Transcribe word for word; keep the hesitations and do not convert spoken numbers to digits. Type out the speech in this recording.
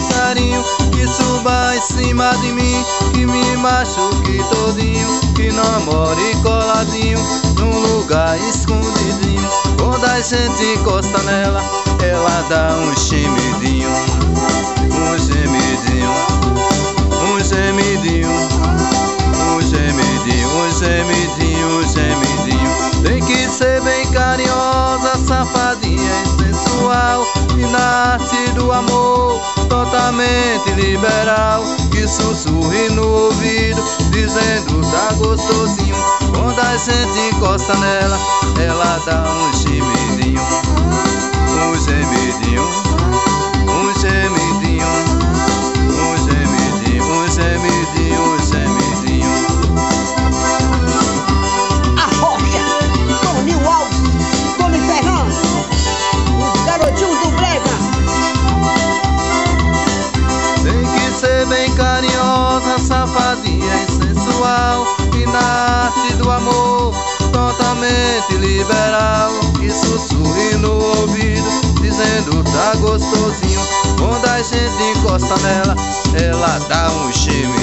carinho, que suba em cima de mim, que me machuque todinho, que namore coladinho, num lugar escondidinho. Quando a gente encosta nela, ela dá um gemidinho, um gemidinho, um gemidinho, um gemidinho, um gemidinho, um gemidinho. Tem que ser bem carinhosa, safadinha e sensual, e na arte do amor totalmente liberal, que sussurre no ouvido dizendo tá gostosinho. Quando a gente encosta nela, ela dá um gemidinho, um gemidinho, um gemidinho, um gemidinho, um gemidinho, um gemidinho. A Rocha, Toninho Alves, Tony Ferran, os garotinhos do Brega. Tem que ser bem carinhosa, safadinha e sensual, e na arte do amor totalmente liberal, que sussurre no ouvido dizendo tá gostosinho. Quando a gente encosta nela, ela dá um gemidinho.